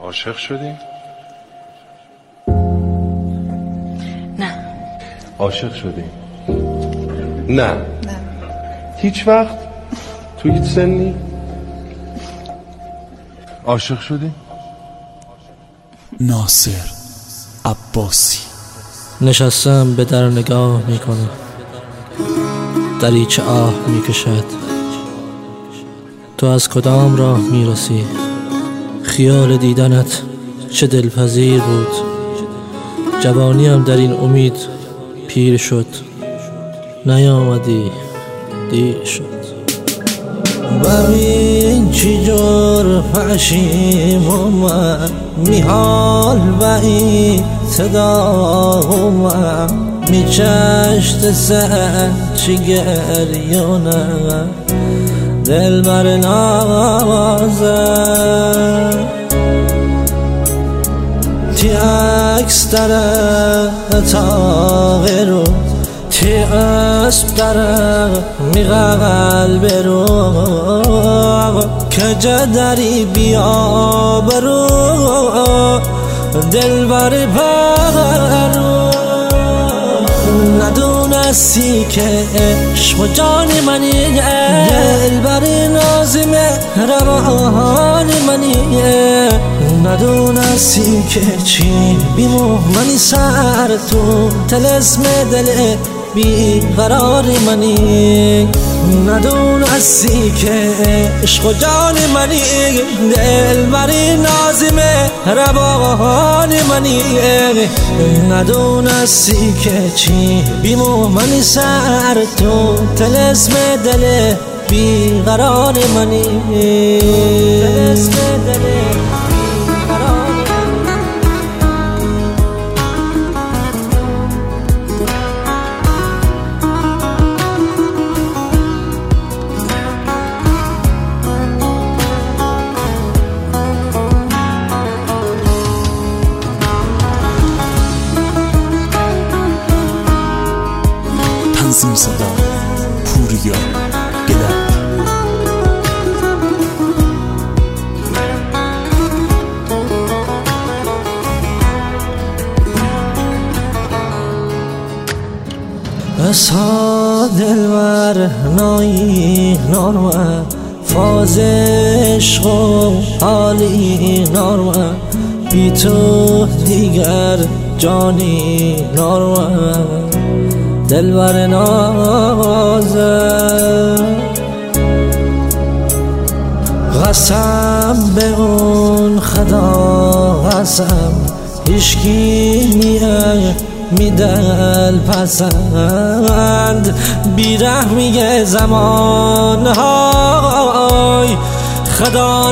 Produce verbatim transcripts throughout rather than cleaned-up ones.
عاشق شدی؟ نه. عاشق شدی؟ نه. نه. هیچ وقت؟ تو هیچ سنی؟ عاشق شدی؟ ناصر عباسی. نشستم به در نگاه میکنه، دریچه آه میکشد. تو از کدام راه میرسی؟ خیال دیدنت چه دلپذیر بود. جوانیم در این امید پیر شد، نیامدی دیر شد. ببین چی جور پشیم اومد، میحال و این صدا اومد، میچشت سر چی گریونه، دل بر نازه تی عکس داره تاغی رو، تی اسب داره می قلب رو، که جدری بیا برو دل بر پرو. ندونستی که عشق و جان منی، دل بر نازم روان منی. ندونستی که چی بیمو منی سر تو تلسم دل بی قرار منی. ندونستی که عشق و جان منی، دل بری نازم روان منی. ندونستی که چی بیمو منی سر تو تلسم دل بی قرار منی. تلسم دل بی قرار منی. تنظیم صدا پوریا گلر. اسها دلور نایی نارمه، فاز عشق و حالی نارمه، بی تو دیگر جانی نارمه، دلبر نازه. قسم به اون خدا قسم، هیچکی نیه میدل پسند، بیرحمی زمان های خدا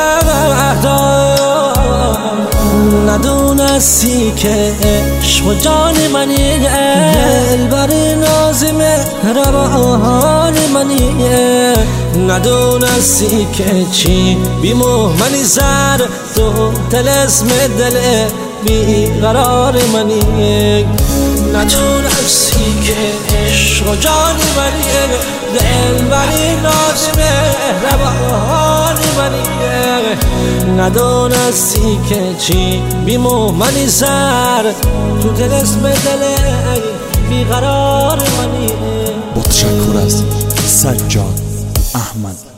نگهدار. ندونستی که عشق و جان منی، دل بر نازم روان منی. ندونستی که چی بیمو منی سر تو تلسم دل بی قرار منی. ندونستی که عشق و جان منی، دل بری نازم روان منی. ندونستی که چی بیمو منی سر تو تلسم دل بی قرار منی. با تشکر از سجاد احمد